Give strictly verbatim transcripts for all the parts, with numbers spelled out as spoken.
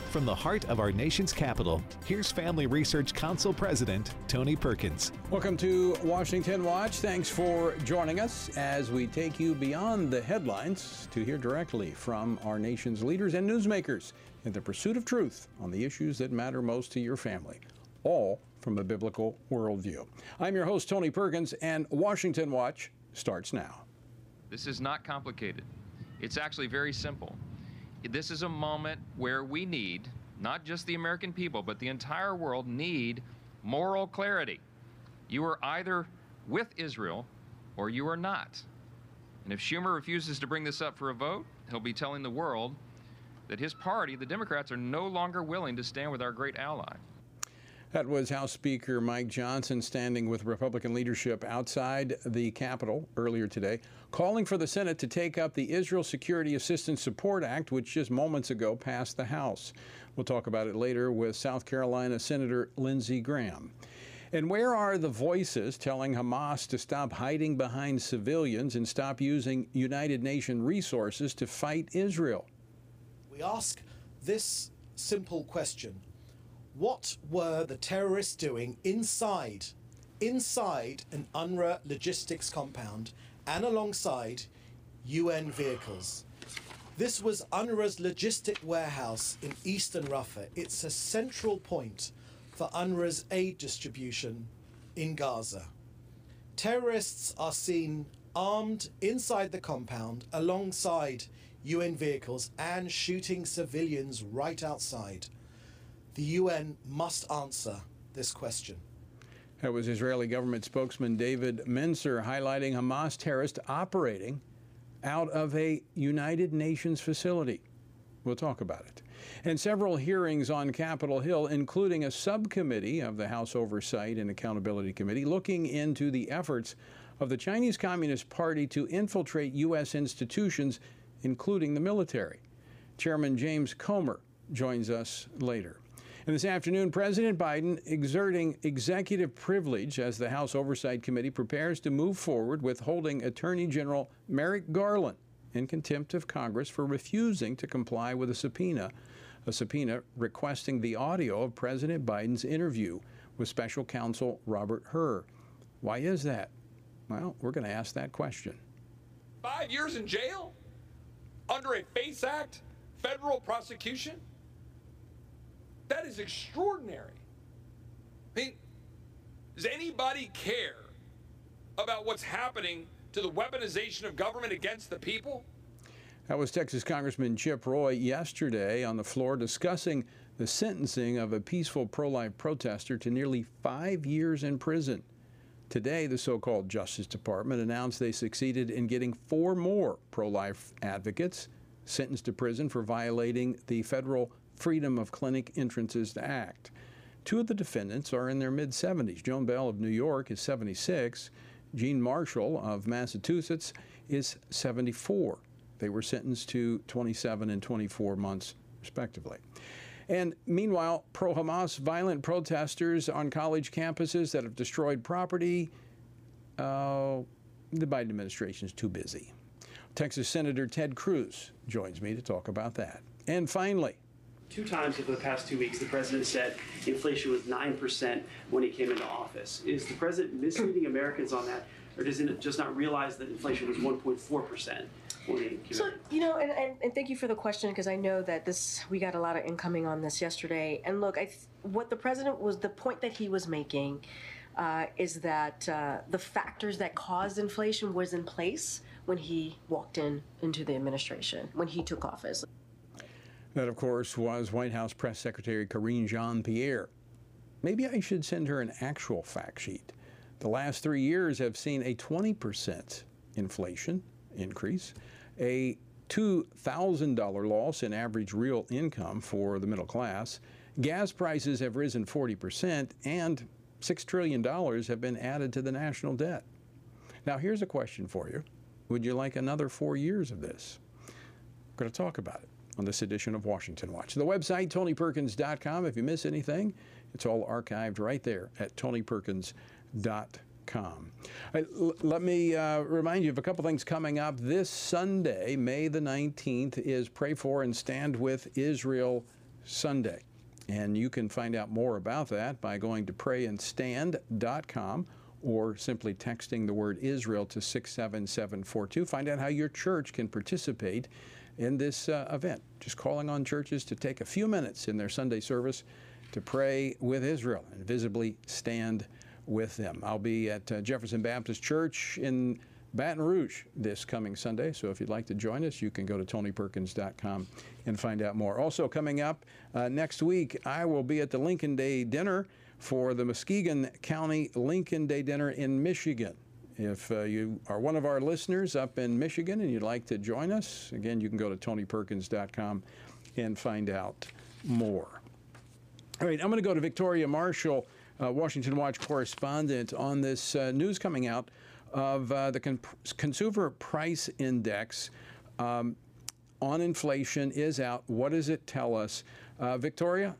From the heart of our nation's capital, here's Family Research Council President Tony Perkins. Welcome to Washington Watch. Thanks for joining us as we take you beyond the headlines to hear directly from our nation's leaders and newsmakers in the pursuit of truth on the issues that matter most to your family, all from a biblical worldview. I'm your host, Tony Perkins, and Washington Watch starts now. This is not complicated. It's actually very simple. This is a moment where we need, not just the American people, but the entire world need moral clarity. You are either with Israel or you are not. And if Schumer refuses to bring this up for a vote, he'll be telling the world that his party, the Democrats, are no longer willing to stand with our great ally. That was House Speaker Mike Johnson standing with Republican leadership outside the Capitol earlier today, calling for the Senate to take up the Israel Security Assistance Support Act, which just moments ago passed the House. We'll talk about it later with South Carolina Senator Lindsey Graham. And where are the voices telling Hamas to stop hiding behind civilians and stop using United Nations resources to fight Israel? We ask this simple question. What were the terrorists doing inside, inside an UNRWA logistics compound and alongside U N vehicles? This was UNRWA's logistic warehouse in eastern Rafah. It's a central point for UNRWA's aid distribution in Gaza. Terrorists are seen armed inside the compound alongside U N vehicles and shooting civilians right outside. The U N must answer this question. That was Israeli government spokesman David Mencer highlighting Hamas terrorists operating out of a United Nations facility. We'll talk about it. And several hearings on Capitol Hill, including a subcommittee of the House Oversight and Accountability Committee looking into the efforts of the Chinese Communist Party to infiltrate U S institutions, including the military. Chairman James Comer joins us later. And this afternoon, President Biden exerting executive privilege as the House Oversight Committee prepares to move forward with holding Attorney General Merrick Garland in contempt of Congress for refusing to comply with a subpoena, a subpoena requesting the audio of President Biden's interview with Special Counsel Robert Hur. Why is that? Well, we're going to ask that question. Five years in jail? Under a FACE Act federal prosecution? That is extraordinary. I mean, does anybody care about what's happening to the weaponization of government against the people? That was Texas Congressman Chip Roy yesterday on the floor discussing the sentencing of a peaceful pro-life protester to nearly five years in prison. Today, the so-called Justice Department announced they succeeded in getting four more pro-life advocates sentenced to prison for violating the federal Freedom of Clinic Entrances Act. Two of the defendants are in their mid-seventies. Joan Bell of New York is seventy-six. Gene Marshall of Massachusetts is seventy-four. They were sentenced to twenty-seven and twenty-four months, respectively. And meanwhile, pro-Hamas violent protesters on college campuses that have destroyed property, uh, the Biden administration is too busy. Texas Senator Ted Cruz joins me to talk about that. And finally, two times over the past two weeks, the president said inflation was nine percent when he came into office. Is the president misleading Americans on that, or does he just not realize that inflation was one point four percent when he came in? So, you know, and, and, and thank you for the question, because I know that this, we got a lot of incoming on this yesterday. And look, I th- what the president was, the point that he was making uh, is that uh, the factors that caused inflation was in place when he walked in into the administration, when he took office. That, of course, was White House Press Secretary Karine Jean-Pierre. Maybe I should send her an actual fact sheet. The last three years have seen a twenty percent inflation increase, a two thousand dollars loss in average real income for the middle class. Gas prices have risen forty percent, and six trillion dollars have been added to the national debt. Now, here's a question for you. Would you like another four years of this? We're going to talk about it on this edition of Washington Watch. The website, tony perkins dot com. If you miss anything, it's all archived right there at tony perkins dot com. Right, l- let me uh, remind you of a couple things coming up. This Sunday, May the nineteenth, is Pray For and Stand With Israel Sunday. And you can find out more about that by going to pray and stand dot com or simply texting the word Israel to six seven seven four two. Find out how your church can participate in this uh, event. Just calling on churches to take a few minutes in their Sunday service to pray with Israel and visibly stand with them. I'll be at uh, Jefferson Baptist Church in Baton Rouge this coming Sunday, so if you'd like to join us, you can go to tony perkins dot com and find out more. Also coming up uh, next week, I will be at the Lincoln Day Dinner for the Muskegon County Lincoln Day Dinner in Michigan. If uh, you are one of our listeners up in Michigan and you'd like to join us, again, you can go to tony perkins dot com and find out more. All right, I'm going to go to Victoria Marshall, uh, Washington Watch correspondent, on this uh, news coming out of uh, the con- Consumer Price Index um, on inflation is out. What does it tell us? Uh, Victoria?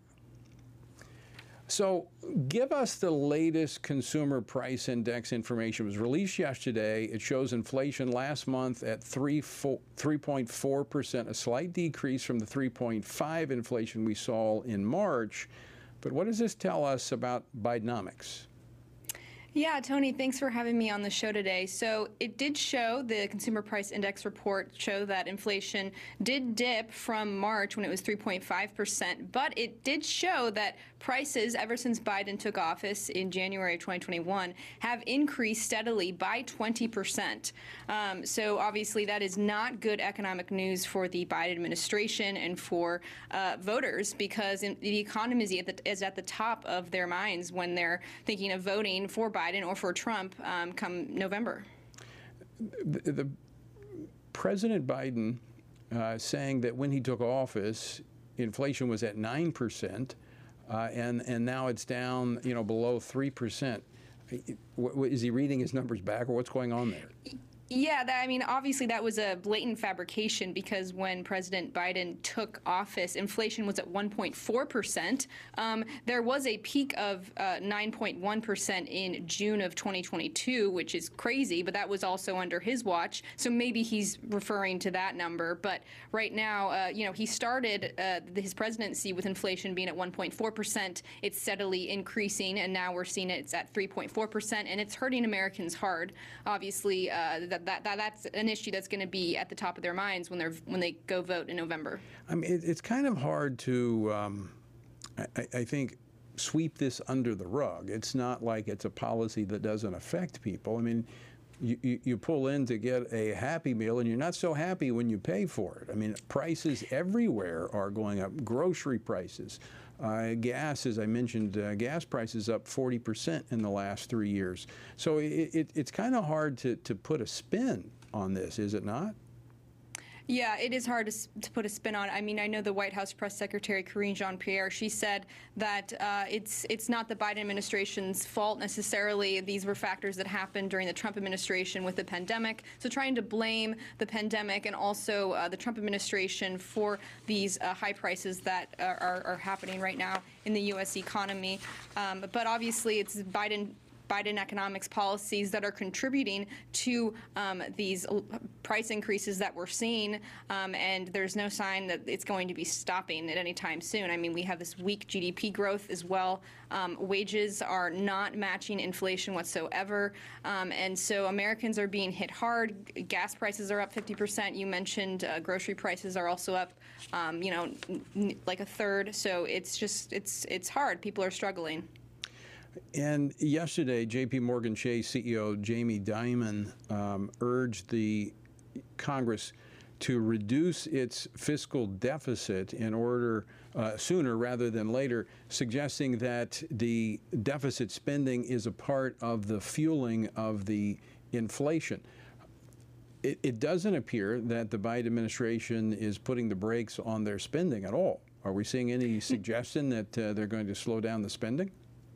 So give us the latest Consumer Price Index information. It was released yesterday. It shows inflation last month at three point four percent, a slight decrease from the three point five inflation we saw in March. But what does this tell us about Bidenomics? Yeah, Tony, thanks for having me on the show today. So it did show, the Consumer Price Index report show that inflation did dip from March when it was three point five percent, but it did show that prices ever since Biden took office in January of twenty twenty-one have increased steadily by twenty percent. Um, so obviously that is not good economic news for the Biden administration and for uh, voters, because in, the economy is at, the, is at the top of their minds when they're thinking of voting for Biden or for Trump um, come November. The, the President Biden uh, saying that when he took office, inflation was at nine percent, uh, and and now it's down, you know, below three percent. Is he reading his numbers back, or what's going on there? Yeah, that, I mean, obviously that was a blatant fabrication, because when President Biden took office, inflation was at one point four percent. Um, there was a peak of uh, nine point one percent in June of twenty twenty-two, which is crazy, but that was also under his watch. So maybe he's referring to that number. But right now, uh, you know, he started uh, his presidency with inflation being at one point four percent. It's steadily increasing, and now we're seeing it's at three point four percent, and it's hurting Americans hard. Obviously, uh, that That, that that's an issue that's going to be at the top of their minds when they're when they go vote in November. I mean, it, it's kind of hard to, um, I, I think, sweep this under the rug. It's not like it's a policy that doesn't affect people. I mean, you, you, you pull in to get a Happy Meal, and you're not so happy when you pay for it. I mean, prices everywhere are going up. Grocery prices. Uh, gas, as I mentioned, uh, gas prices up forty percent in the last three years. So it, it, it's kind of hard to, to put a spin on this, is it not? Yeah, it is hard to, to put a spin on. I mean, I know the White House press secretary, Karine Jean-Pierre, she said that uh, it's it's not the Biden administration's fault necessarily. These were factors that happened during the Trump administration with the pandemic. So trying to blame the pandemic and also uh, the Trump administration for these uh, high prices that are, are, are happening right now in the U S economy. Um, but obviously, it's Biden Biden economics policies that are contributing to um, these price increases that we're seeing, um, and there's no sign that it's going to be stopping at any time soon. I mean, we have this weak G D P growth as well. Um, wages are not matching inflation whatsoever, um, and so Americans are being hit hard. Gas prices are up fifty percent. You mentioned uh, grocery prices are also up, um, you know, n- like a third. So it's just it's it's hard. People are struggling. And yesterday, J P Morgan Chase C E O Jamie Dimon um, urged the Congress to reduce its fiscal deficit in order uh, sooner rather than later, suggesting that the deficit spending is a part of the fueling of the inflation. It, it doesn't appear that the Biden administration is putting the brakes on their spending at all. Are we seeing any suggestion that uh, they're going to slow down the spending?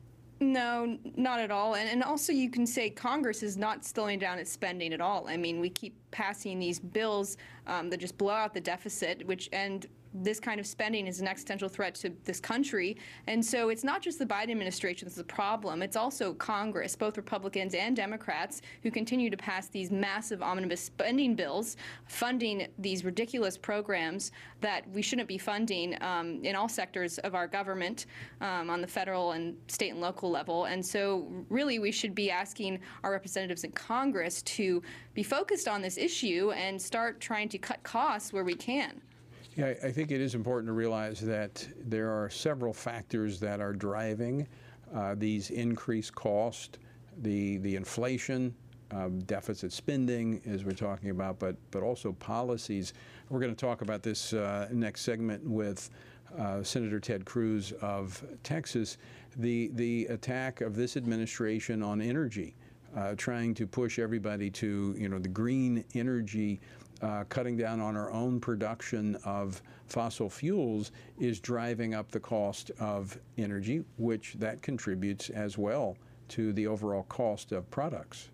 No, not at all. And, and also you can say Congress is not slowing down its spending at all. I mean, we keep passing these bills um, that just blow out the deficit, which and this kind of spending is an existential threat to this country. And so it's not just the Biden administration that's the problem. It's also Congress, both Republicans and Democrats, who continue to pass these massive omnibus spending bills, funding these ridiculous programs that we shouldn't be funding um, in all sectors of our government um, on the federal and state and local level. And so really we should be asking our representatives in Congress to be focused on this issue and start trying to cut costs where we can. Yeah, I think it is important to realize that there are several factors that are driving uh, these increased costs, the the inflation, um, deficit spending, as we're talking about, but but also policies. We're going to talk about this uh, next segment with uh, Senator Ted Cruz of Texas. The the attack of this administration on energy, uh, trying to push everybody to you know the green energy. Uh, cutting down on our own production of fossil fuels is driving up the cost of energy, which that contributes as well to the overall cost of products.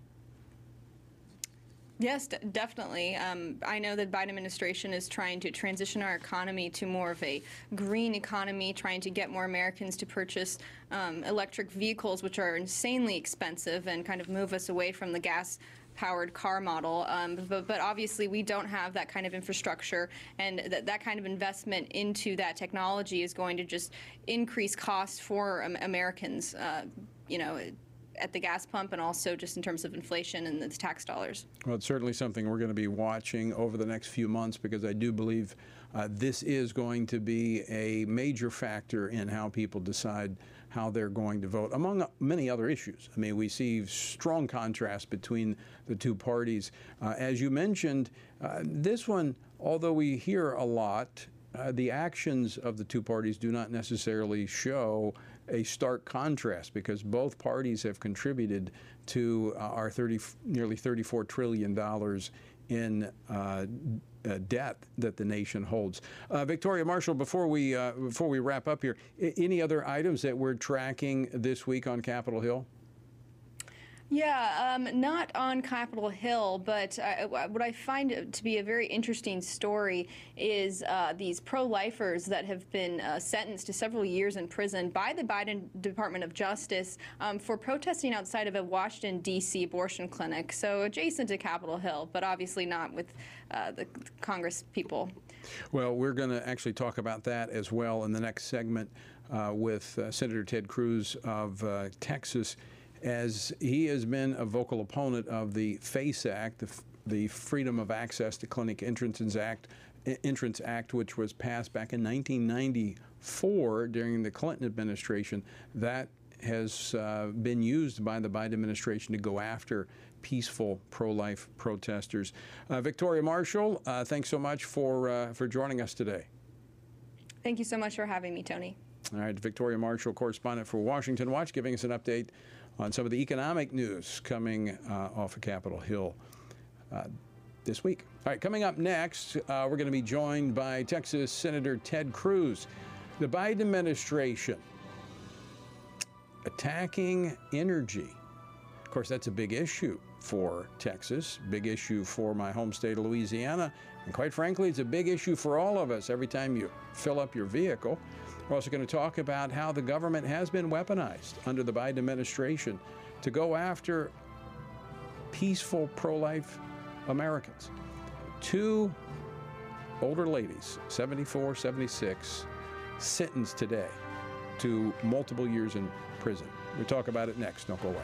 Yes, d definitely. Um, I know that Biden administration is trying to transition our economy to more of a green economy, trying to get more Americans to purchase um, electric vehicles, which are insanely expensive, and kind of move us away from the gas powered car model, um, but, but obviously we don't have that kind of infrastructure, and that, that kind of investment into that technology is going to just increase costs for um, Americans, uh, you know, at the gas pump, and also just in terms of inflation and the tax dollars. Well, it's certainly something we're going to be watching over the next few months, because I do believe uh, this is going to be a major factor in how people decide how they're going to vote, among many other issues. I mean, we see strong contrast between the two parties. Uh, as you mentioned, uh, this one, although we hear a lot, uh, the actions of the two parties do not necessarily show a stark contrast, because both parties have contributed to uh, our thirty, nearly thirty-four trillion dollars in uh, uh, debt that the nation holds. Uh, Victoria Marshall, before we uh, before we wrap up here, I any other items that we're tracking this week on Capitol Hill? Yeah, um, not on Capitol Hill, but uh, what I find to be a very interesting story is uh, these pro-lifers that have been uh, sentenced to several years in prison by the Biden Department of Justice um, for protesting outside of a Washington, D C abortion clinic, so adjacent to Capitol Hill, but obviously not with uh, the Congress people. Well, we're going to actually talk about that as well in the next segment uh, with uh, Senator Ted Cruz of uh, Texas, as he has been a vocal opponent of the FACE Act, the, the Freedom of Access to Clinic Entrances Act, Entrance Act, which was passed back in nineteen ninety-four during the Clinton administration. That has uh, been used by the Biden administration to go after peaceful pro-life protesters. Uh, Victoria Marshall, uh, thanks so much for, uh, for joining us today. Thank you so much for having me, Tony. All right, Victoria Marshall, correspondent for Washington Watch, giving us an update on some of the economic news coming uh, off of Capitol Hill uh, this week. All right, coming up next, uh, we're going to be joined by Texas Senator Ted Cruz. The Biden administration attacking energy. Of course, that's a big issue for Texas, big issue for my home state of Louisiana, and quite frankly, it's a big issue for all of us every time you fill up your vehicle. We're also going to talk about how the government has been weaponized under the Biden administration to go after peaceful pro-life Americans. Two older ladies, seventy-four, seventy-six, sentenced today to multiple years in prison. We'll talk about it next. Don't go away.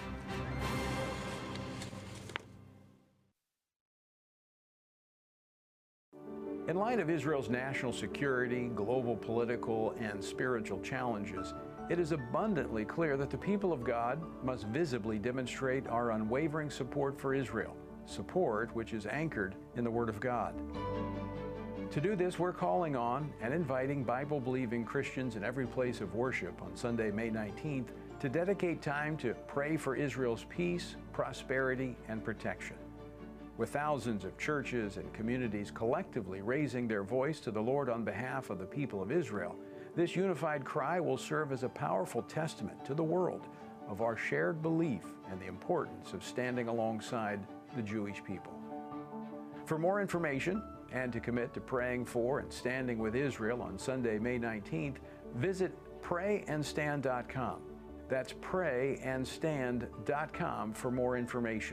In light of Israel's national security, global political, and spiritual challenges, it is abundantly clear that the people of God must visibly demonstrate our unwavering support for Israel, support which is anchored in the Word of God. To do this, we're calling on and inviting Bible-believing Christians in every place of worship on Sunday, May nineteenth, to dedicate time to pray for Israel's peace, prosperity, and protection. With thousands of churches and communities collectively raising their voice to the Lord on behalf of the people of Israel, this unified cry will serve as a powerful testament to the world of our shared belief and the importance of standing alongside the Jewish people. For more information and to commit to praying for and standing with Israel on Sunday, May nineteenth, visit pray and stand dot com. That's pray and stand dot com for more information.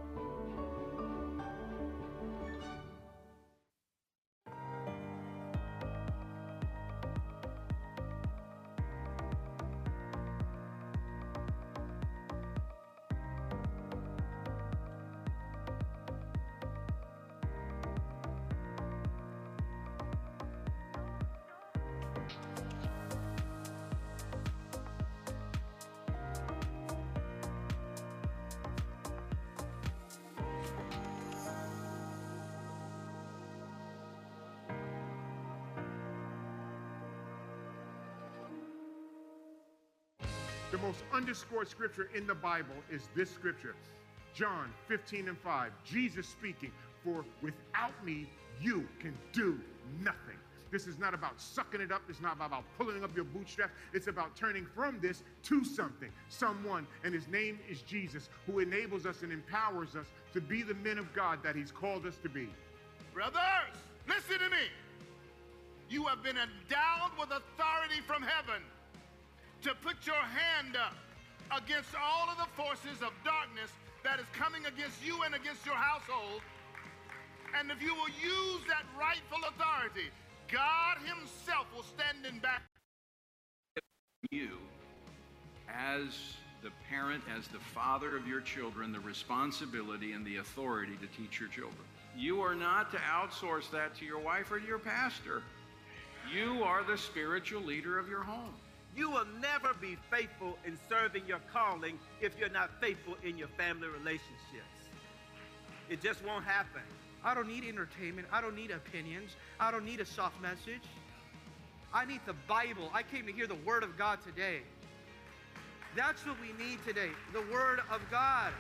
The most underscored scripture in the Bible is this scripture, John fifteen and five, Jesus speaking, for without me, you can do nothing. This is not about sucking it up. It's not about pulling up your bootstraps. It's about turning from this to something, someone, and his name is Jesus, who enables us and empowers us to be the men of God that he's called us to be. Brothers, listen to me. You have been endowed with authority from heaven to put your hand up against all of the forces of darkness that is coming against you and against your household. And if you will use that rightful authority, God himself will stand in back. You, as the parent, as the father of your children, the responsibility and the authority to teach your children. You are not to outsource that to your wife or to your pastor. You are the spiritual leader of your home. You will never be faithful in serving your calling if you're not faithful in your family relationships. It just won't happen. I don't need entertainment. I don't need opinions. I don't need a soft message. I need the Bible. I came to hear the Word of God today. That's what we need today, the Word of God.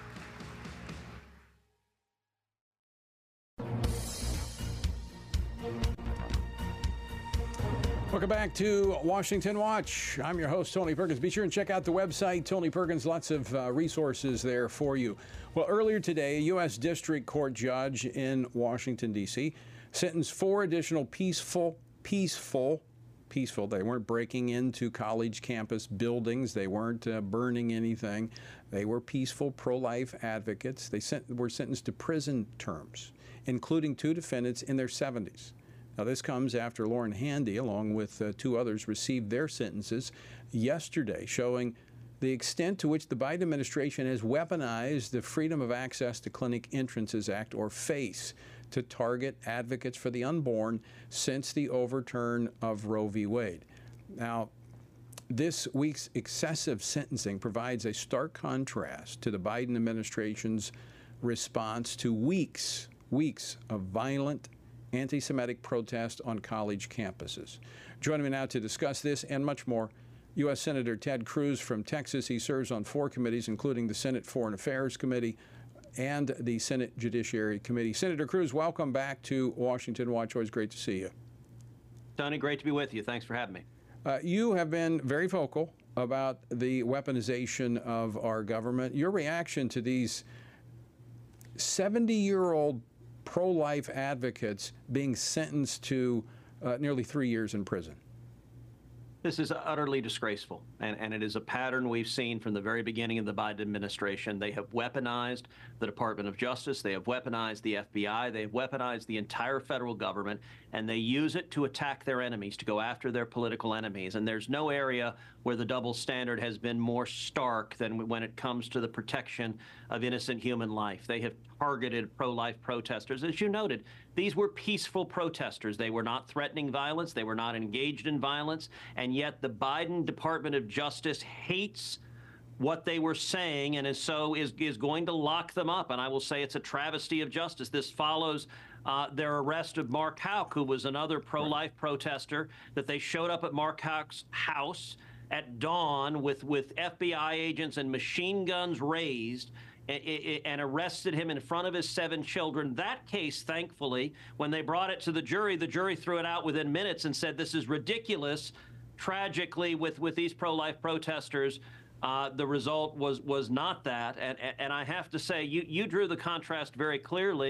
Welcome back to Washington Watch. I'm your host, Tony Perkins. Be sure and check out the website, Tony Perkins. Lots of uh, resources there for you. Well, earlier today, a U S District Court judge in Washington, D C sentenced four additional peaceful, peaceful, peaceful, they weren't breaking into college campus buildings. They weren't uh, burning anything. They were peaceful pro-life advocates. They sent, were sentenced to prison terms, including two defendants in their seventies. Now, this comes after Lauren Handy, along with uh, two others, received their sentences yesterday, showing the extent to which the Biden administration has weaponized the Freedom of Access to Clinic Entrances Act, or FACE, to target advocates for the unborn since the overturn of Roe v. Wade. Now, this week's excessive sentencing provides a stark contrast to the Biden administration's response to weeks, weeks of violent anti-Semitic protest on college campuses. Joining me now to discuss this and much more, U S Senator Ted Cruz from Texas. He serves on four committees, including the Senate Foreign Affairs Committee and the Senate Judiciary Committee. Senator Cruz, welcome back to Washington Watch. Always great to see you. Tony, great to be with you. Thanks for having me. Uh, you have been very vocal about the weaponization of our government. Your reaction to these seventy-year-old pro-life advocates being sentenced to uh, nearly three years in prison? This is utterly disgraceful, and, and it is a pattern we've seen from the very beginning of the Biden administration. They have weaponized the Department of Justice, they have weaponized the F B I, they have weaponized the entire federal government, and they use it to attack their enemies, to go after their political enemies. And there's no area where the double standard has been more stark than when it comes to the protection of innocent human life. They have targeted pro-life protesters. As you noted, these were peaceful protesters. They were not threatening violence. They were not engaged in violence. And yet the Biden Department of Justice hates what they were saying, and is so is, is going to lock them up. And I will say it's a travesty of justice. This follows uh, their arrest of Mark Houck, who was another pro-life protester, that they showed up at Mark Houck's house at dawn with, with F B I agents and machine guns raised, and arrested him in front of his seven children. That case, thankfully, when they brought it to the jury, the jury threw it out within minutes and said, this is ridiculous. Tragically, with, with these pro-life protesters, uh, the result was was not that. And, and I have to say, you, you drew the contrast very clearly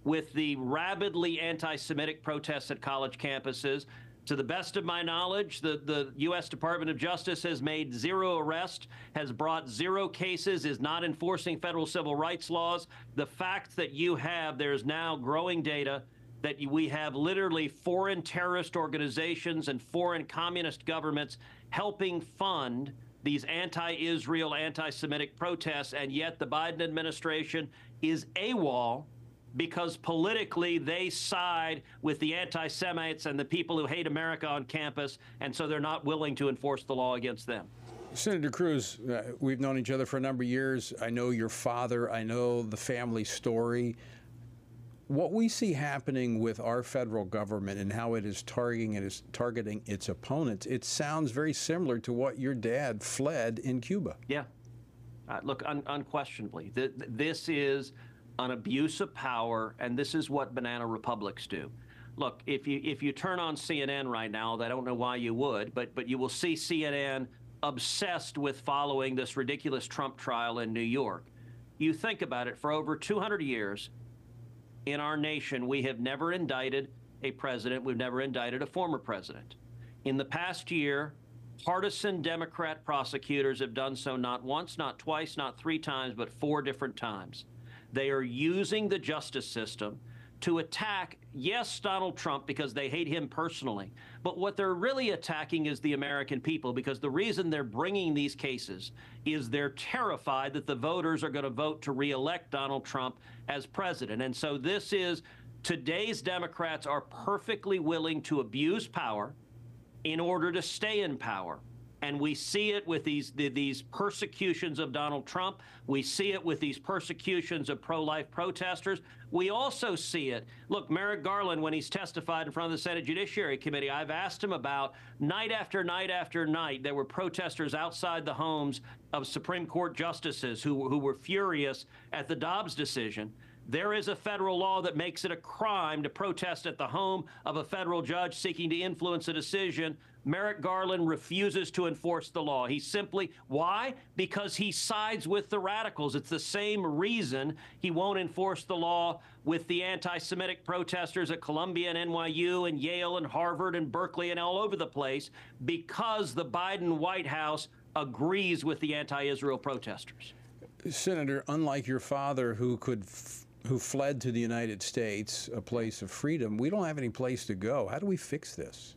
with the rabidly anti-Semitic protests at college campuses. To the best of my knowledge, the, the U S Department of Justice has made zero arrests, has brought zero cases, is not enforcing federal civil rights laws. The fact that you have, there's now growing data that we have literally foreign terrorist organizations and foreign communist governments helping fund these anti-Israel, anti-Semitic protests, and yet the Biden administration is AWOL because politically they side with the anti-Semites and the people who hate America on campus, and so they're not willing to enforce the law against them. Senator Cruz, uh, we've known each other for a number of years. I know your father. I know the family story. What we see happening with our federal government and how it is targeting it is targeting its opponents, it sounds very similar to what your dad fled in Cuba. Yeah. Uh, look, un unquestionably, th this is an abuse of power, and this is what banana republics do. Look, if you if you turn on C N N right now, I don't know why you would, but but you will see C N N obsessed with following this ridiculous Trump trial in New York. You think about it, for over two hundred years in our nation, we have never indicted a president. We've never indicted a former president. In the past year, partisan Democrat prosecutors have done so not once, not twice, not three times, but four different times. They are using the justice system to attack, yes, Donald Trump, because they hate him personally, but what they're really attacking is the American people, because the reason they're bringing these cases is they're terrified that the voters are going to vote to reelect Donald Trump as president. And so this is, today's Democrats are perfectly willing to abuse power in order to stay in power. And we see it with these, these persecutions of Donald Trump. We see it with these persecutions of pro-life protesters. We also see it. Look, Merrick Garland, when he's testified in front of the Senate Judiciary Committee, I've asked him about night after night after night, there were protesters outside the homes of Supreme Court justices who, who were furious at the Dobbs decision. There is a federal law that makes it a crime to protest at the home of a federal judge seeking to influence a decision. Merrick Garland refuses to enforce the law. He simply, why? Because he sides with the radicals. It's the same reason he won't enforce the law with the anti-Semitic protesters at Columbia and N Y U and Yale and Harvard and Berkeley and all over the place, because the Biden White House agrees with the anti-Israel protesters. Senator, unlike your father, who could f who fled to the United States, a place of freedom, we don't have any place to go. How do we fix this?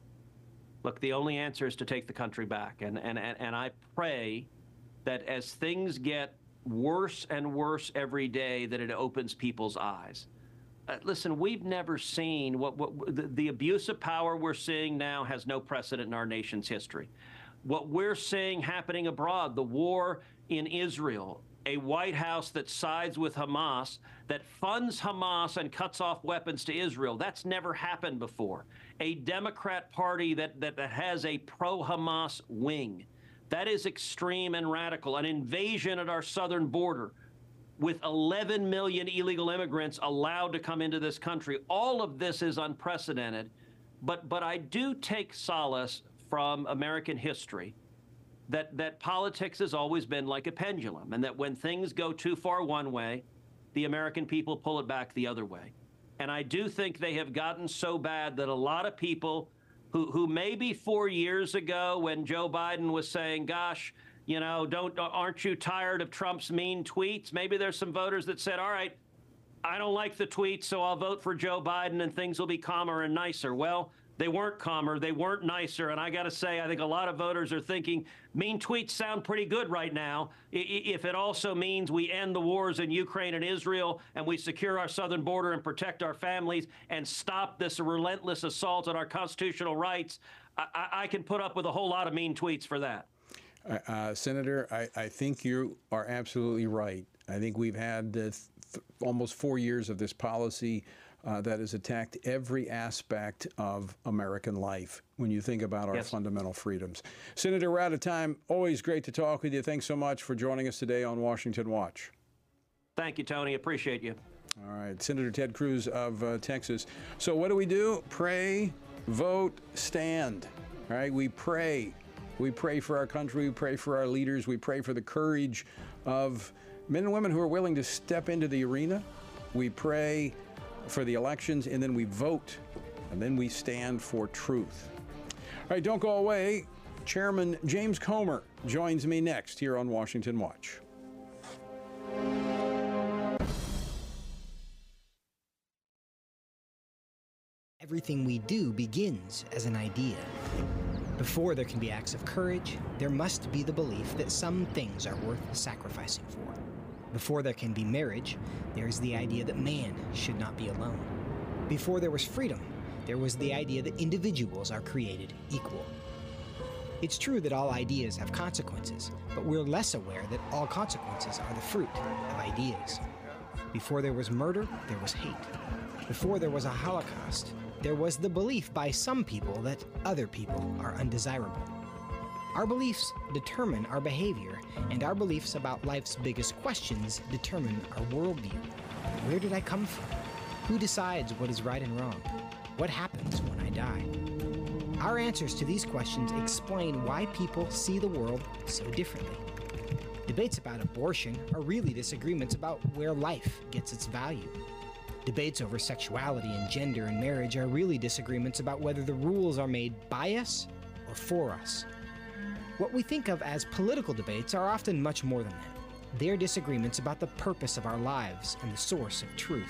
Look, the only answer is to take the country back. And, and, and, and I pray that as things get worse and worse every day, that it opens people's eyes. Uh, listen, we've never seen what, what the, the abuse of power we're seeing now has no precedent in our nation's history. What we're seeing happening abroad, the war in Israel, a White House that sides with Hamas, that funds Hamas and cuts off weapons to Israel. That's never happened before. A Democrat Party that, that, that has a pro-Hamas wing. That is extreme and radical. An invasion at our southern border with eleven million illegal immigrants allowed to come into this country. All of this is unprecedented. But, but I do take solace from American history that, that politics has always been like a pendulum, and that when things go too far one way, the American people pull it back the other way. And I do think they have gotten so bad that a lot of people who, who maybe four years ago when Joe Biden was saying, gosh, you know, don't, aren't you tired of Trump's mean tweets? Maybe there's some voters that said, all right, I don't like the tweets, so I'll vote for Joe Biden and things will be calmer and nicer. Well, they weren't calmer, they weren't nicer, and I got to say, I think a lot of voters are thinking mean tweets sound pretty good right now. If it also means we end the wars in Ukraine and Israel, and we secure our southern border and protect our families and stop this relentless assault on our constitutional rights, I, I can put up with a whole lot of mean tweets for that. Uh, Senator, I, I think you are absolutely right. I think we've had uh, th almost four years of this policy Uh, that has attacked every aspect of American life when you think about our yes. fundamental freedoms. Senator, we're out of time. Always great to talk with you. Thanks so much for joining us today on Washington Watch. Thank you, Tony. Appreciate you. All right. Senator Ted Cruz of uh, Texas. So what do we do? Pray, vote, stand. All right. We pray. We pray for our country. We pray for our leaders. We pray for the courage of men and women who are willing to step into the arena. We pray for the elections, and then we vote, and then we stand for truth. All right, don't go away. Chairman James Comer joins me next here on Washington Watch. Everything we do begins as an idea. Before there can be acts of courage, there must be the belief that some things are worth sacrificing for. Before there can be marriage, there is the idea that man should not be alone. Before there was freedom, there was the idea that individuals are created equal. It's true that all ideas have consequences, but we're less aware that all consequences are the fruit of ideas. Before there was murder, there was hate. Before there was a Holocaust, there was the belief by some people that other people are undesirable. Our beliefs determine our behavior, and our beliefs about life's biggest questions determine our worldview. Where did I come from? Who decides what is right and wrong? What happens when I die? Our answers to these questions explain why people see the world so differently. Debates about abortion are really disagreements about where life gets its value. Debates over sexuality and gender and marriage are really disagreements about whether the rules are made by us or for us. What we think of as political debates are often much more than that. They're disagreements about the purpose of our lives and the source of truth.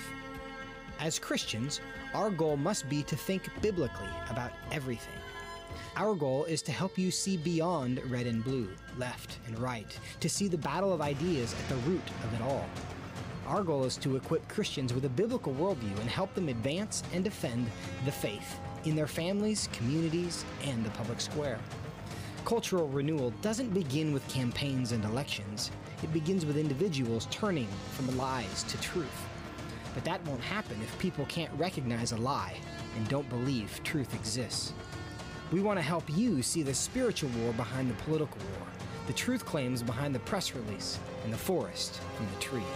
As Christians, our goal must be to think biblically about everything. Our goal is to help you see beyond red and blue, left and right, to see the battle of ideas at the root of it all. Our goal is to equip Christians with a biblical worldview and help them advance and defend the faith in their families, communities, and the public square. Cultural renewal doesn't begin with campaigns and elections. It begins with individuals turning from lies to truth. But that won't happen if people can't recognize a lie and don't believe truth exists. We want to help you see the spiritual war behind the political war, the truth claims behind the press release, and the forest from the trees.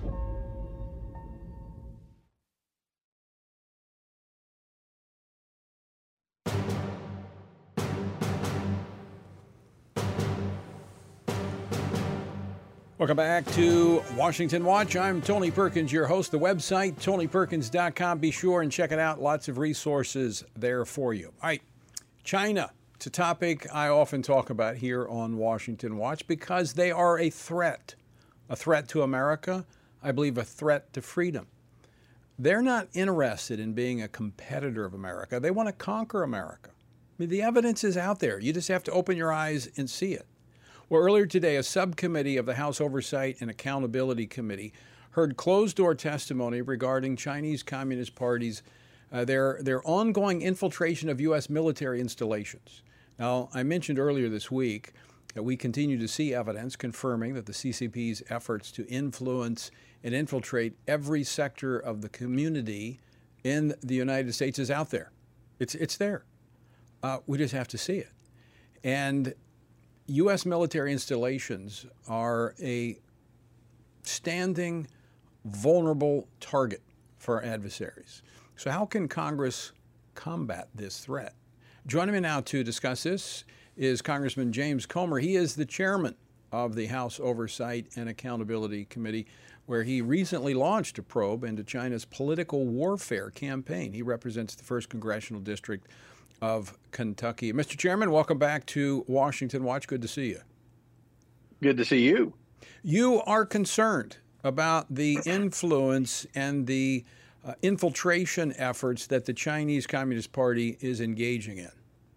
Welcome back to Washington Watch. I'm Tony Perkins, your host. The website, tony perkins dot com. Be sure and check it out. Lots of resources there for you. All right, China. It's a topic I often talk about here on Washington Watch because they are a threat. A threat to America, I believe a threat to freedom. They're not interested in being a competitor of America. They want to conquer America. I mean, the evidence is out there. You just have to open your eyes and see it. Well, earlier today, a subcommittee of the House Oversight and Accountability Committee heard closed-door testimony regarding Chinese Communist Party's uh, their their ongoing infiltration of U S military installations. Now, I mentioned earlier this week that we continue to see evidence confirming that the C C P's efforts to influence and infiltrate every sector of the community in the United States is out there. It's it's there. Uh, we just have to see it. And U S military installations are a standing, vulnerable target for our adversaries. So how can Congress combat this threat? Joining me now to discuss this is Congressman James Comer. He is the chairman of the House Oversight and Accountability Committee, where he recently launched a probe into China's political warfare campaign. He represents the first Congressional District of Kentucky. Mister Chairman, welcome back to Washington Watch. Good to see you. Good to see you. You are concerned about the influence and the uh, infiltration efforts that the Chinese Communist Party is engaging in.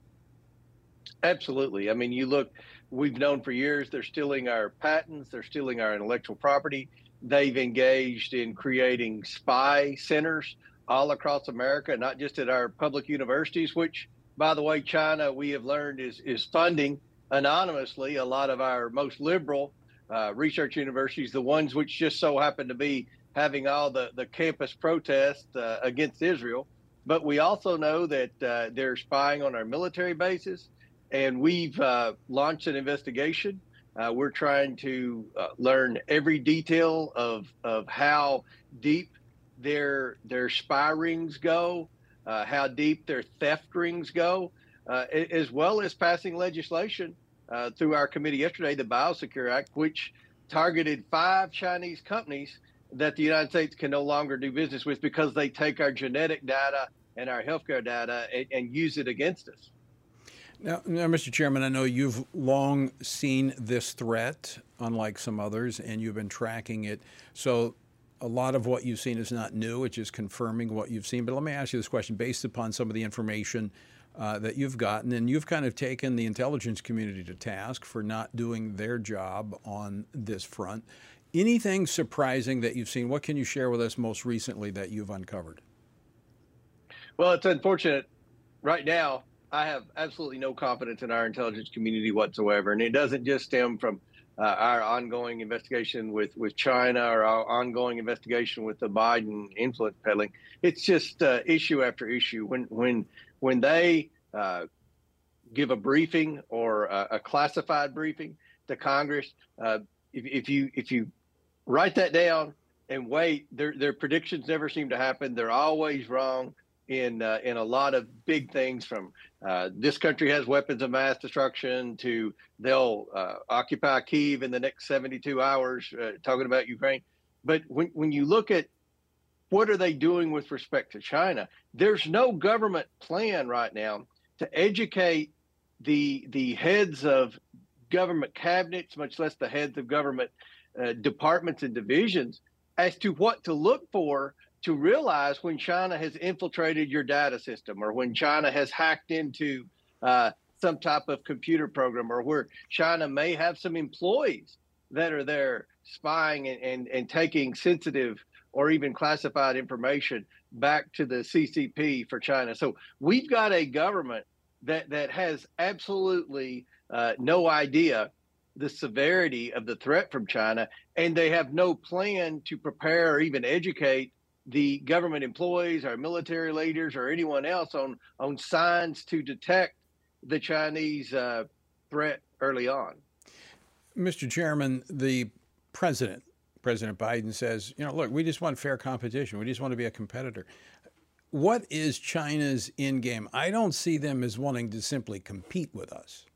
Absolutely. I mean, you look, we've known for years they're stealing our patents, they're stealing our intellectual property. They've engaged in creating spy centers all across America, not just at our public universities, which, by the way, China, we have learned, is, is funding anonymously a lot of our most liberal uh, research universities, the ones which just so happen to be having all the, the campus protests uh, against Israel. But we also know that uh, they're spying on our military bases, and we've uh, launched an investigation. Uh, we're trying to uh, learn every detail of, of how deep their their spy rings go, uh, how deep their theft rings go, uh, as well as passing legislation uh, through our committee yesterday, the Biosecure Act, which targeted five Chinese companies that the United States can no longer do business with because they take our genetic data and our healthcare data and, and use it against us. Now, now, Mister Chairman, I know you've long seen this threat, unlike some others, and you've been tracking it. So a lot of what you've seen is not new. It's just confirming what you've seen. But let me ask you this question based upon some of the information uh, that you've gotten, and you've kind of taken the intelligence community to task for not doing their job on this front. Anything surprising that you've seen? What can you share with us most recently that you've uncovered? Well, it's unfortunate. Right now, I have absolutely no confidence in our intelligence community whatsoever. And it doesn't just stem from uh, our ongoing investigation with, with China or our ongoing investigation with the Biden influence peddling. It's just uh, issue after issue. When when when they uh, give a briefing or a, a classified briefing to Congress, uh, if, if you if you write that down and wait, their their predictions never seem to happen. They're always wrong in uh, in a lot of big things, from uh, this country has weapons of mass destruction to they'll uh, occupy Kyiv in the next seventy-two hours, uh, talking about Ukraine. But when, when you look at what are they doing with respect to China, there's no government plan right now to educate the the heads of government cabinets, much less the heads of government uh, departments and divisions, as to what to look for to realize when China has infiltrated your data system, or when China has hacked into uh, some type of computer program, or where China may have some employees that are there spying and, and, and taking sensitive or even classified information back to the C C P for China. So we've got a government that, that has absolutely uh, no idea the severity of the threat from China, and they have no plan to prepare or even educate the government employees, our military leaders, or anyone else on, on signs to detect the Chinese uh, threat early on. Mister Chairman, the president, President Biden says, you know, look, we just want fair competition. We just want to be a competitor. What is China's end game? I don't see them as wanting to simply compete with us.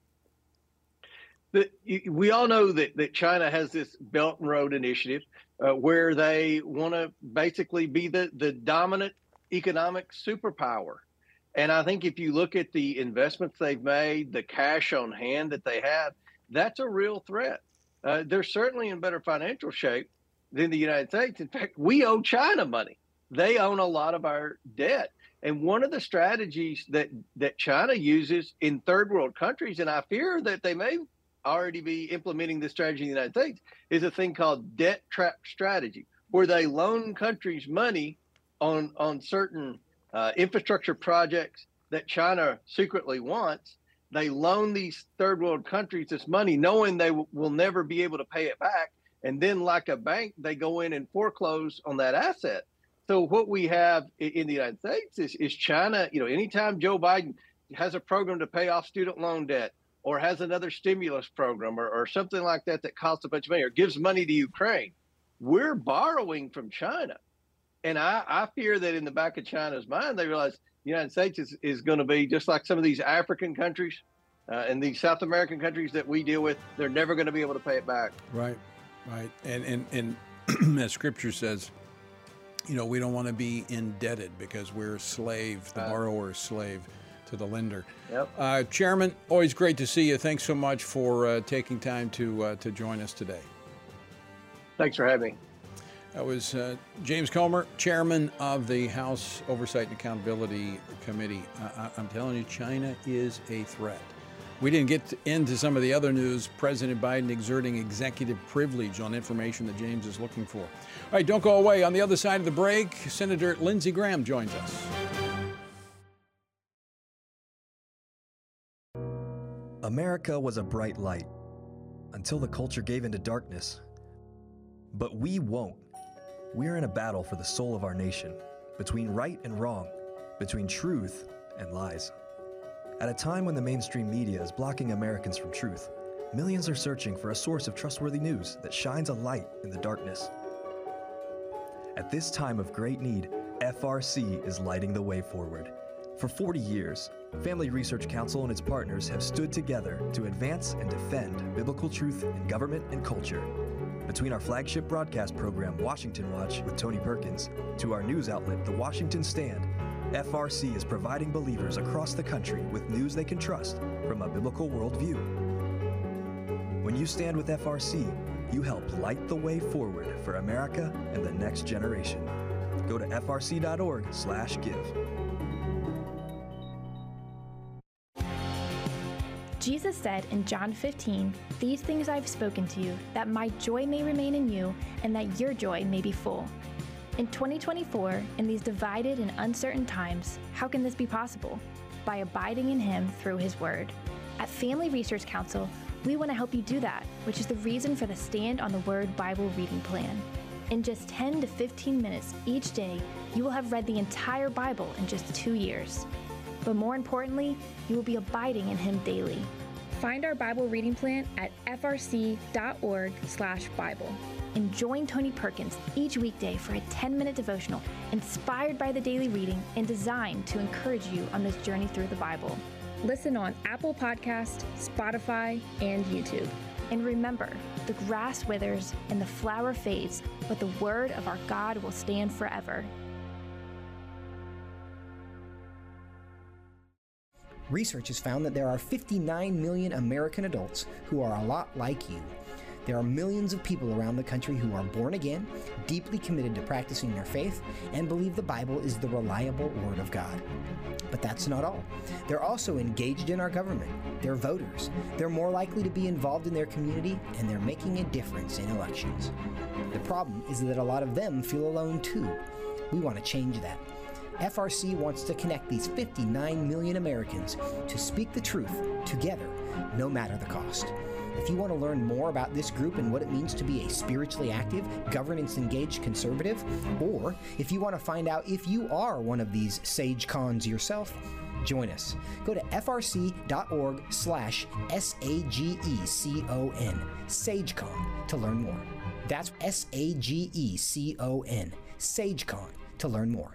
The, we all know that, that China has this Belt and Road Initiative uh, where they want to basically be the, the dominant economic superpower. And I think if you look at the investments they've made, the cash on hand that they have, that's a real threat. Uh, they're certainly in better financial shape than the United States. In fact, we owe China money. They own a lot of our debt. And one of the strategies that, that China uses in third world countries, and I fear that they may already be implementing this strategy in the United States, is a thing called debt trap strategy, where they loan countries money on on certain uh, infrastructure projects that China secretly wants. They loan these third world countries this money, knowing they w- will never be able to pay it back. And then, like a bank, they go in and foreclose on that asset. So what we have in the United States is, is China, you know, anytime Joe Biden has a program to pay off student loan debt, or has another stimulus program, or, or something like that that costs a bunch of money, or gives money to Ukraine, we're borrowing from China. And I, I fear that in the back of China's mind, they realize the United States is, is going to be just like some of these African countries uh, and these South American countries that we deal with. They're never going to be able to pay it back. Right, right. And, and, and as Scripture says, you know, we don't want to be indebted because we're a slave, the uh, borrower is slave to the lender. Yep. Uh, Chairman, always great to see you. Thanks so much for uh, taking time to uh, to join us today. Thanks for having me. That was uh, James Comer, Chairman of the House Oversight and Accountability Committee. Uh, I'm telling you, China is a threat. We didn't get to, into some of the other news. President Biden exerting executive privilege on information that James is looking for. All right, don't go away. On the other side of the break, Senator Lindsey Graham joins us. America was a bright light until the culture gave into darkness. But we won't. We are in a battle for the soul of our nation, between right and wrong, between truth and lies. At a time when the mainstream media is blocking Americans from truth, millions are searching for a source of trustworthy news that shines a light in the darkness. At this time of great need, F R C is lighting the way forward. For forty years, Family Research Council and its partners have stood together to advance and defend biblical truth in government and culture. Between our flagship broadcast program, Washington Watch with Tony Perkins, to our news outlet, The Washington Stand, F R C is providing believers across the country with news they can trust from a biblical worldview. When you stand with F R C, you help light the way forward for America and the next generation. Go to F R C dot org slash give. Jesus said in John fifteen, "These things I've spoken to you, that my joy may remain in you, and that your joy may be full." In twenty twenty-four, in these divided and uncertain times, how can this be possible? By abiding in Him through His Word. At Family Research Council, we want to help you do that, which is the reason for the Stand on the Word Bible reading plan. In just ten to fifteen minutes each day, you will have read the entire Bible in just two years. But more importantly, you will be abiding in Him daily. Find our Bible reading plan at F R C dot org slash Bible. And join Tony Perkins each weekday for a ten-minute devotional inspired by the daily reading and designed to encourage you on this journey through the Bible. Listen on Apple Podcasts, Spotify, and YouTube. And remember, the grass withers and the flower fades, but the word of our God will stand forever. Research has found that there are fifty-nine million American adults who are a lot like you. There are millions of people around the country who are born again, deeply committed to practicing their faith, and believe the Bible is the reliable Word of God. But that's not all. They're also engaged in our government. They're voters. They're more likely to be involved in their community, and they're making a difference in elections. The problem is that a lot of them feel alone too. We want to change that. F R C wants to connect these fifty-nine million Americans to speak the truth together, no matter the cost. If you want to learn more about this group and what it means to be a spiritually active, governance-engaged conservative, or if you want to find out if you are one of these sage cons yourself, join us. Go to F R C dot org slash S A G E C O N, SageCon, to learn more. That's S A G E C O N, SageCon, to learn more.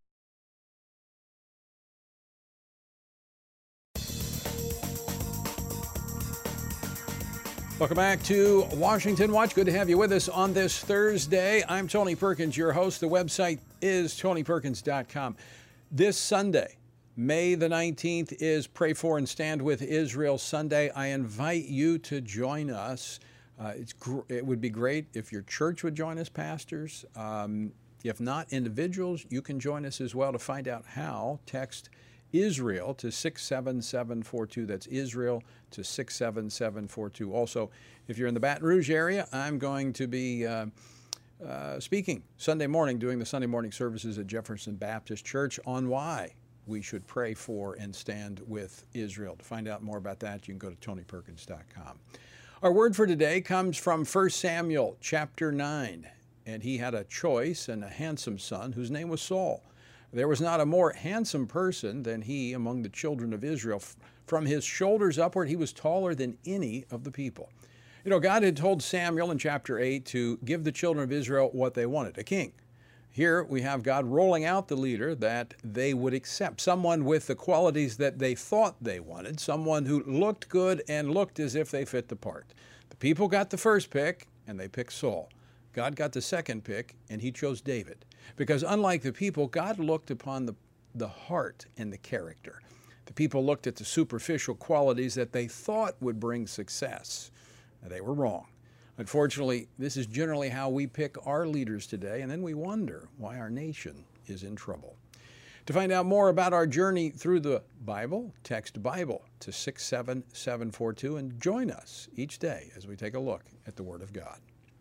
Welcome back to Washington Watch. Good to have you with us on this Thursday. I'm Tony Perkins, your host. The website is Tony Perkins dot com. This Sunday, May the nineteenth, is Pray For and Stand With Israel Sunday. I invite you to join us. Uh, it's gr- it would be great if your church would join us, pastors. Um, if not individuals, you can join us as well. To find out how, text Israel to six seven seven four two. That's Israel to six seven seven four two. Also, if you're in the Baton Rouge area, I'm going to be uh, uh, speaking Sunday morning, doing the Sunday morning services at Jefferson Baptist Church on why we should pray for and stand with Israel. To find out more about that, you can go to Tony Perkins dot com. Our word for today comes from First Samuel chapter nine. And he had a choice and a handsome son whose name was Saul. There was not a more handsome person than he among the children of Israel. From his shoulders upward, he was taller than any of the people. You know, God had told Samuel in chapter eight to give the children of Israel what they wanted, a king. Here we have God rolling out the leader that they would accept, someone with the qualities that they thought they wanted, someone who looked good and looked as if they fit the part. The people got the first pick, and they picked Saul. God got the second pick, and he chose David. Because unlike the people, God looked upon the, the heart and the character. The people looked at the superficial qualities that they thought would bring success. They were wrong. Unfortunately, this is generally how we pick our leaders today, and then we wonder why our nation is in trouble. To find out more about our journey through the Bible, text Bible to six seven seven four two and join us each day as we take a look at the Word of God.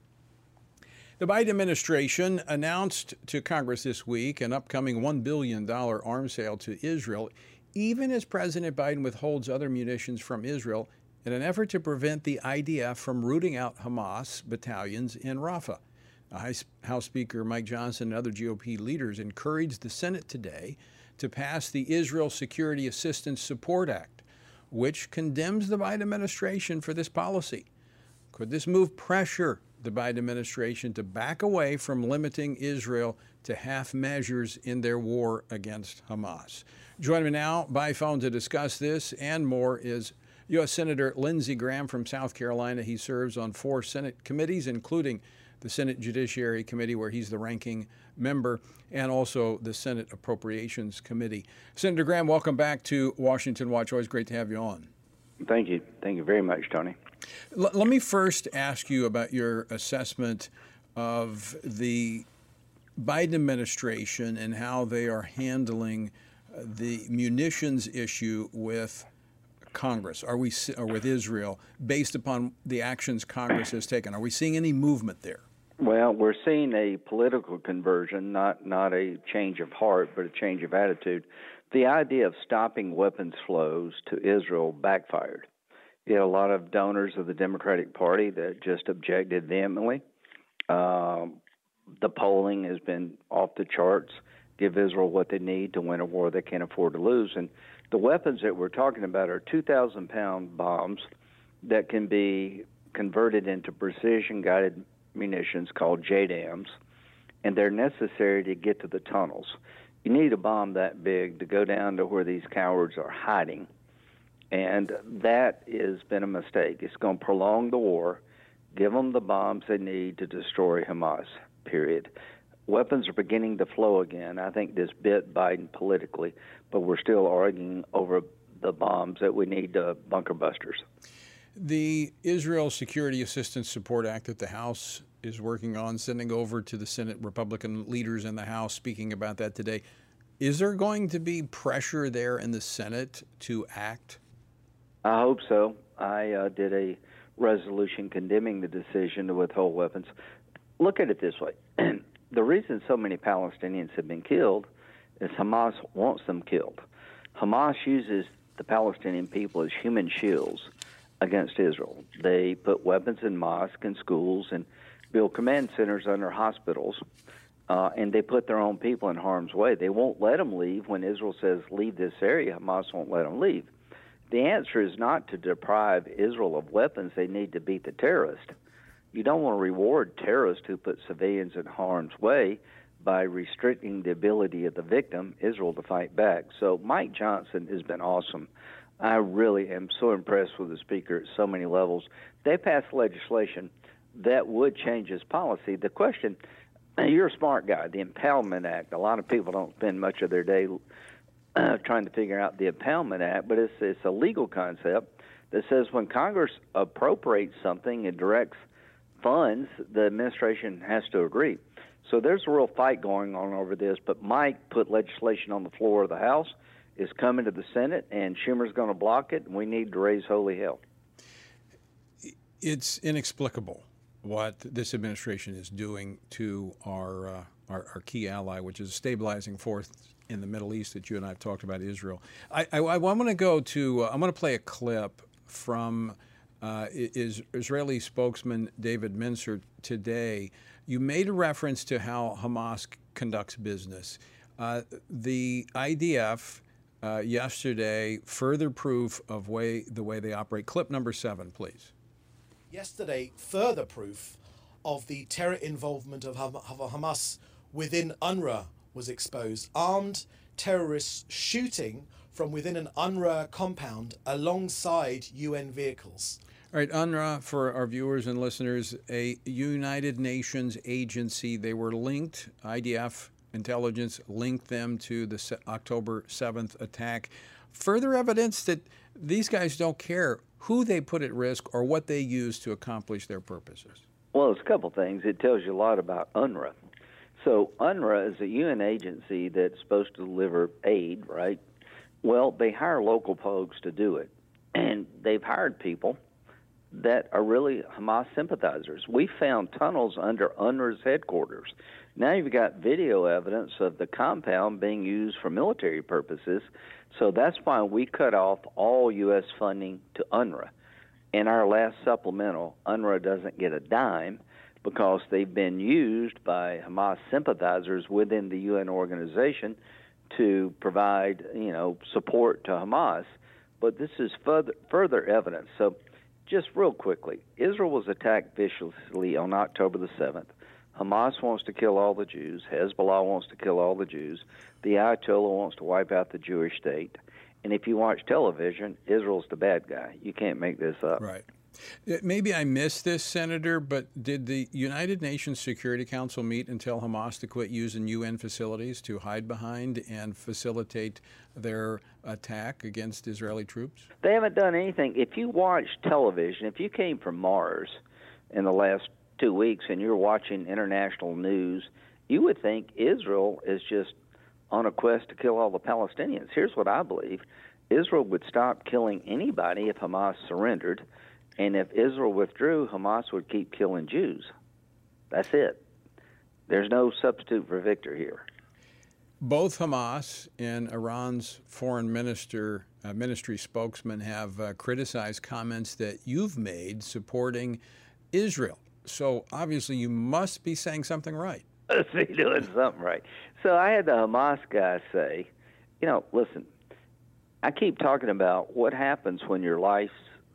The Biden administration announced to Congress this week an upcoming one billion dollars arms sale to Israel, even as President Biden withholds other munitions from Israel in an effort to prevent the I D F from rooting out Hamas battalions in Rafah. House Speaker Mike Johnson and other G O P leaders encouraged the Senate today to pass the Israel Security Assistance Support Act, which condemns the Biden administration for this policy. Could this move pressure the Biden administration to back away from limiting Israel to half measures in their war against Hamas? Joining me now by phone to discuss this and more is U S Senator Lindsey Graham from South Carolina. He serves on four Senate committees, including the Senate Judiciary Committee, where he's the ranking member, and also the Senate Appropriations Committee. Senator Graham, welcome back to Washington Watch. Always great to have you on. Thank you. Thank you very much, Tony. L- let me first ask you about your assessment of the Biden administration and how they are handling the munitions issue with Congress, are we, or with Israel, based upon the actions Congress has taken. Are we seeing any movement there? Well, we're seeing a political conversion, not not a change of heart, but a change of attitude. The idea of stopping weapons flows to Israel backfired. You had a lot of donors of the Democratic Party that just objected vehemently. Um, the polling has been off the charts. Give Israel what they need to win a war they can't afford to lose. And the weapons that we're talking about are two thousand pound bombs that can be converted into precision-guided munitions called J DAMs, and they're necessary to get to the tunnels. You need a bomb that big to go down to where these cowards are hiding, and that has been a mistake. It's going to prolong the war, give them the bombs they need to destroy Hamas, period. Weapons are beginning to flow again. I think this bit Biden politically, but we're still arguing over the bombs that we need to bunker busters. The Israel Security Assistance Support Act that the House is working on, sending over to the Senate, Republican leaders in the House speaking about that today. Is there going to be pressure there in the Senate to act? I hope so. I uh, did a resolution condemning the decision to withhold weapons. Look at it this way. The reason so many Palestinians have been killed is Hamas wants them killed. Hamas uses the Palestinian people as human shields against Israel. They put weapons in mosques and schools and build command centers under hospitals, uh, and they put their own people in harm's way. They won't let them leave. When Israel says, leave this area, Hamas won't let them leave. The answer is not to deprive Israel of weapons. They need to beat the terrorists. You don't want to reward terrorists who put civilians in harm's way by restricting the ability of the victim, Israel, to fight back. So Mike Johnson has been awesome. I really am so impressed with the speaker at so many levels. They passed legislation that would change his policy. The question, you're a smart guy, the Impoundment Act. A lot of people don't spend much of their day uh, trying to figure out the Impoundment Act, but it's, it's a legal concept that says when Congress appropriates something and directs funds, the administration has to agree. So there's a real fight going on over this, but Mike put legislation on the floor of the House. It's coming to the Senate, and Schumer's going to block it, and we need to raise holy hell. It's inexplicable what this administration is doing to our, uh, our our key ally, which is a stabilizing force in the Middle East that you and I have talked about, Israel. I, I, I want to go to, uh, I'm going to play a clip from uh, is Israeli spokesman David Mencer today. You made a reference to how Hamas conducts business. Uh, the I D F uh, yesterday, further proof of way the way they operate. Clip number seven, please. Yesterday, further proof of the terror involvement of Hamas within UNRWA was exposed. Armed terrorists shooting from within an UNRWA compound alongside U N vehicles. All right, UNRWA, for our viewers and listeners, a United Nations agency. They were linked, I D F intelligence linked them to the October seventh attack. Further evidence that these guys don't care who they put at risk or what they use to accomplish their purposes. Well, it's a couple things. It tells you a lot about UNRWA. So UNRWA is a U N agency that's supposed to deliver aid, right? Well, they hire local folks to do it, and they've hired people that are really Hamas sympathizers. We found tunnels under UNRWA's headquarters. Now you've got video evidence of the compound being used for military purposes, so that's why we cut off all U S funding to UNRWA. In our last supplemental, UNRWA doesn't get a dime because they've been used by Hamas sympathizers within the U N organization to provide, you know, support to Hamas. But this is further, further evidence. So just real quickly, Israel was attacked viciously on October the seventh. Hamas wants to kill all the Jews. Hezbollah wants to kill all the Jews. The Ayatollah wants to wipe out the Jewish state. And if you watch television, Israel's the bad guy. You can't make this up. Right. Maybe I missed this, Senator, but did the United Nations Security Council meet and tell Hamas to quit using U N facilities to hide behind and facilitate their attack against Israeli troops? They haven't done anything. If you watch television, if you came from Mars in the last two weeks and you're watching international news, you would think Israel is just on a quest to kill all the Palestinians. Here's what I believe. Israel would stop killing anybody if Hamas surrendered. And if Israel withdrew, Hamas would keep killing Jews. That's it. There's no substitute for victor here. Both Hamas and Iran's foreign minister, uh, ministry spokesman have uh, criticized comments that you've made supporting Israel. So obviously you must be saying something right. Must be doing something right. So I had the Hamas guy say, you know, listen, I keep talking about what happens when your life's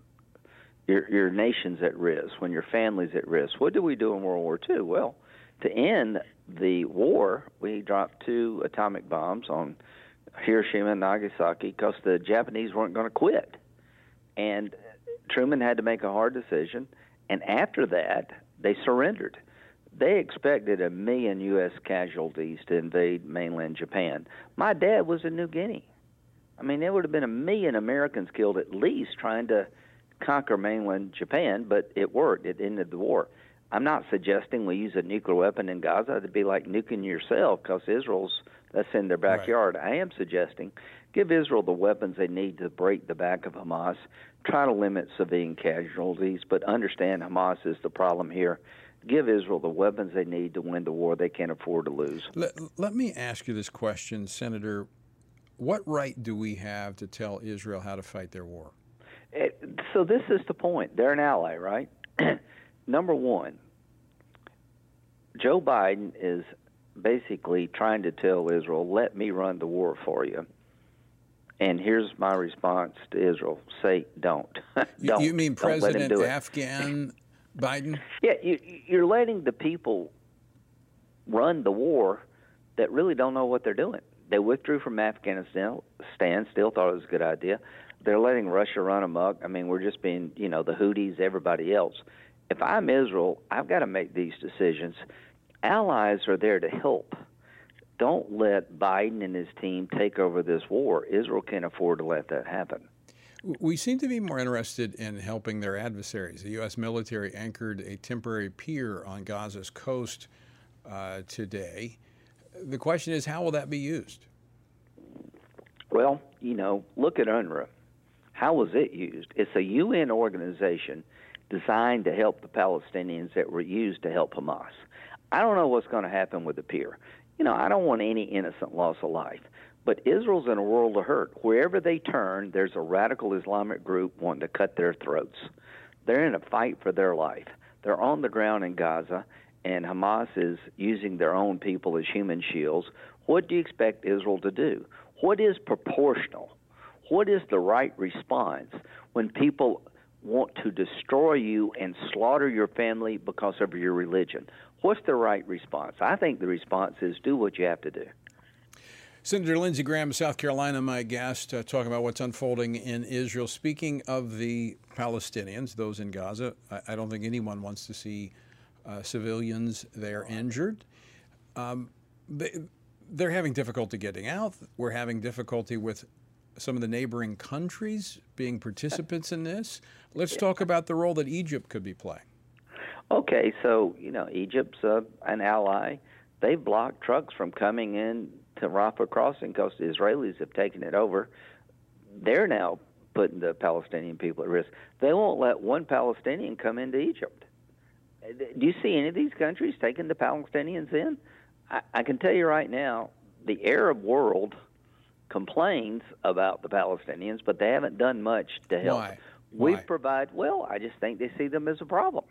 Your, your nation's at risk, when your family's at risk. What did we do in World War Two? Well, to end the war, we dropped two atomic bombs on Hiroshima and Nagasaki because the Japanese weren't going to quit. And Truman had to make a hard decision, and after that, they surrendered. They expected a million U S casualties to invade mainland Japan. My dad was in New Guinea. I mean, there would have been a million Americans killed at least trying to conquer mainland Japan, but it worked. It ended the war. I'm not suggesting we use a nuclear weapon in Gaza. It'd be like nuking yourself because Israel's, that's in their backyard. Right. I am suggesting give Israel the weapons they need to break the back of Hamas, try to limit civilian casualties, but understand Hamas is the problem here. Give Israel the weapons they need to win the war they can't afford to lose. Let, let me ask you this question, Senator. What right do we have to tell Israel how to fight their war? It, so this is the point. They're an ally, right? Number one, Joe Biden is basically trying to tell Israel, let me run the war for you. And here's my response to Israel. Say, don't. don't. You mean don't President Afghan Biden? Yeah, you, you're letting the people run the war that really don't know what they're doing. They withdrew from Afghanistan, still thought it was a good idea. They're letting Russia run amok. I mean, we're just being, you know, the Houthis, everybody else. If I'm Israel, I've got to make these decisions. Allies are there to help. Don't let Biden and his team take over this war. Israel can't afford to let that happen. We seem to be more interested in helping their adversaries. The U S military anchored a temporary pier on Gaza's coast uh, today. The question is, how will that be used? Well, you know, look at UNRWA. How was it used? It's a U N organization designed to help the Palestinians that were used to help Hamas. I don't know what's going to happen with the pier. You know, I don't want any innocent loss of life. But Israel's in a world of hurt. Wherever they turn, there's a radical Islamic group wanting to cut their throats. They're in a fight for their life. They're on the ground in Gaza, and Hamas is using their own people as human shields. What do you expect Israel to do? What is proportional? What is the right response when people want to destroy you and slaughter your family because of your religion? What's the right response? I think the response is do what you have to do. Senator Lindsey Graham of South Carolina, my guest, uh, talking about what's unfolding in Israel. Speaking of the Palestinians, those in Gaza, I, I don't think anyone wants to see uh, civilians there injured. Um, they, they're having difficulty getting out. We're having difficulty with some of the neighboring countries being participants in this. Let's talk about the role that Egypt could be playing. Okay, so, you know, Egypt's uh, an ally. They've blocked trucks from coming in to Rafah crossing because the Israelis have taken it over. They're now putting the Palestinian people at risk. They won't let one Palestinian come into Egypt. Do you see any of these countries taking the Palestinians in? I, I can tell you right now, the Arab world complains about the Palestinians, but they haven't done much to help. Why? We Why? provide, well, I just think they see them as a problem.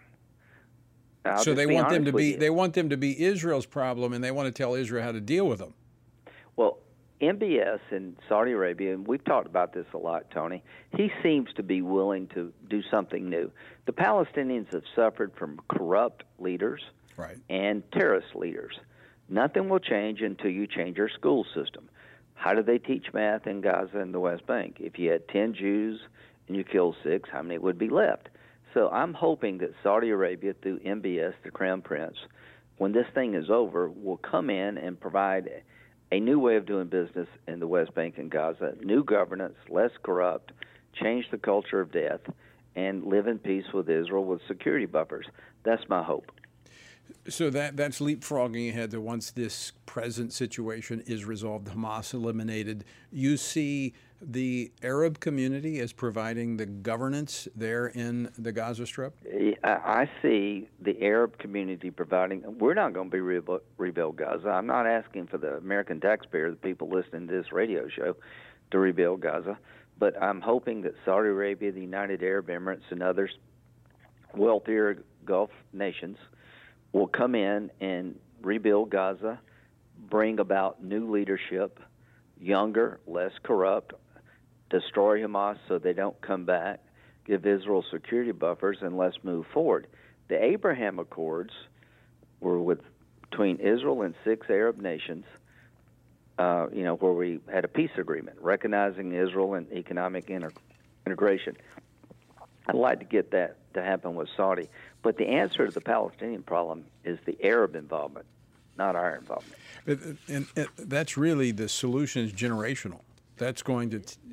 I'll so just they be want them honest to with be you. they want them to be Israel's problem, and they want to tell Israel how to deal with them. Well, M B S in Saudi Arabia, and we've talked about this a lot, Tony, he seems to be willing to do something new. The Palestinians have suffered from corrupt leaders right. and terrorist leaders. Nothing will change until you change your school system. How do they teach math in Gaza and the West Bank? If you had ten Jews and you killed six, how many would be left? So I'm hoping that Saudi Arabia, through M B S, the Crown Prince, when this thing is over, will come in and provide a new way of doing business in the West Bank and Gaza, new governance, less corrupt, change the culture of death, and live in peace with Israel with security buffers. That's my hope. So that that's leapfrogging ahead to once this present situation is resolved, Hamas eliminated, you see the Arab community as providing the governance there in the Gaza Strip? I see the Arab community providing. We're not going to be rebuild, rebuild Gaza. I'm not asking for the American taxpayer, the people listening to this radio show, to rebuild Gaza. But I'm hoping that Saudi Arabia, the United Arab Emirates, and others, wealthier Gulf nations, will come in and rebuild Gaza, bring about new leadership, younger, less corrupt, destroy Hamas so they don't come back, give Israel security buffers, and let's move forward. The Abraham Accords were with between Israel and six Arab nations, uh, you know, where we had a peace agreement recognizing Israel and economic inter- integration. I'd like to get that to happen with Saudi. But the answer to the Palestinian problem is the Arab involvement, not our involvement. But, and, and that's really the solution is generational. That's going to... T-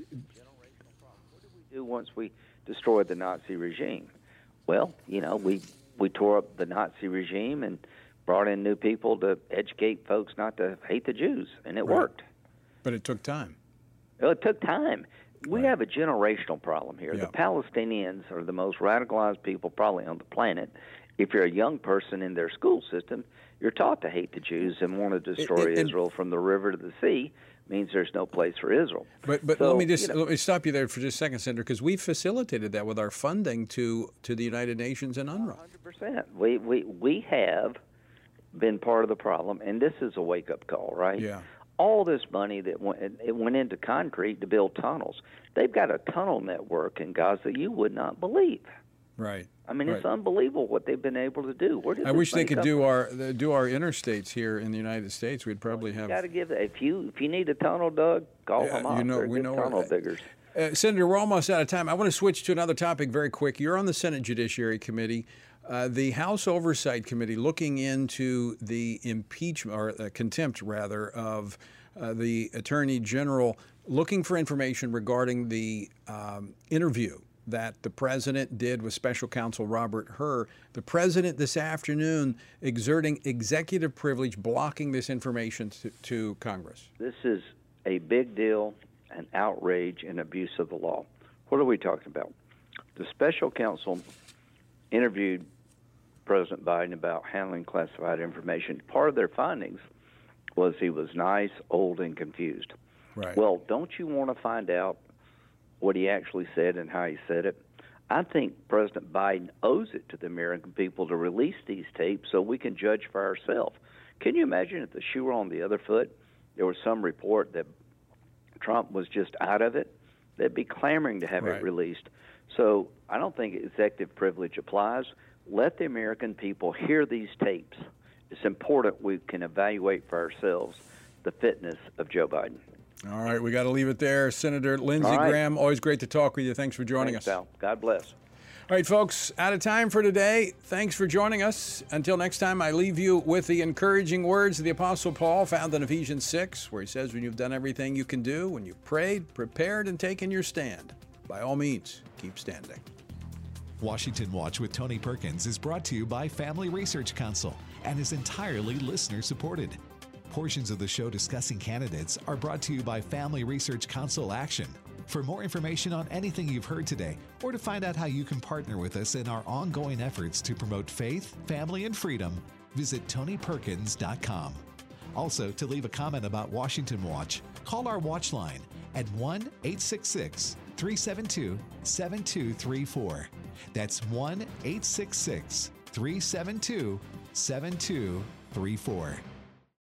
what did we do once we destroyed the Nazi regime? Well, you know, we, we tore up the Nazi regime and brought in new people to educate folks not to hate the Jews, and it Right. worked. But it took time. Well, it took time. We have a generational problem here. Yeah. The Palestinians are the most radicalized people probably on the planet. If you're a young person in their school system, you're taught to hate the Jews and want to destroy It- it- Israel from the river to the sea. Means there's no place for Israel. But but So, let me just you know, let me stop you there for just a second, Senator, because we facilitated that with our funding to to the United Nations and UNRWA. one hundred percent. We, we, we have been part of the problem, and this is a wake-up call, right? Yeah. All this money that went, it went into concrete to build tunnels. They've got a tunnel network in Gaza you would not believe. Right. I mean, it's Right. unbelievable what they've been able to do. Where did I this wish they money could come do from? our the- do our interstates here in the United States. We'd probably have. You got to give if you if you need a tunnel dug, call Yeah, them up. you know- They're we good know where tunnel that- diggers. Uh, Senator, we're almost out of time. I want to switch to another topic very quick. You're on the Senate Judiciary Committee. Uh, the House Oversight Committee looking into the impeachment, or uh, contempt, rather, of uh, the Attorney General, looking for information regarding the um, interview that the President did with Special Counsel Robert Hur. The President this afternoon exerting executive privilege, blocking this information to, to Congress. This is a big deal, an outrage, and abuse of the law. What are we talking about? The special counsel interviewed President Biden about handling classified information. Part of their findings was he was nice, old, and confused. Right. Well, don't you want to find out what he actually said and how he said it? I think President Biden owes it to the American people to release these tapes so we can judge for ourselves. Can you imagine if the shoe were on the other foot, there was some report that Trump was just out of it? They'd be clamoring to have Right. it released. So I don't think executive privilege applies. Let the American people hear these tapes. It's important we can evaluate for ourselves the fitness of Joe Biden. All right, we got to leave it there. Senator Lindsey All right. Graham, always great to talk with you. Thanks for joining Thanks, us. pal. God bless. All right, folks, out of time for today. Thanks for joining us. Until next time, I leave you with the encouraging words of the Apostle Paul found in Ephesians six, where he says, when you've done everything you can do, when you've prayed, prepared, and taken your stand, by all means, keep standing. Washington Watch with Tony Perkins is brought to you by Family Research Council and is entirely listener-supported. Portions of the show discussing candidates are brought to you by Family Research Council Action. For more information on anything you've heard today, or to find out how you can partner with us in our ongoing efforts to promote faith, family, and freedom, visit tony perkins dot com. Also, to leave a comment about Washington Watch, call our watch line at one eight six six, three seven two, seven two three four. That's one eight six six, three seven two, seven two three four.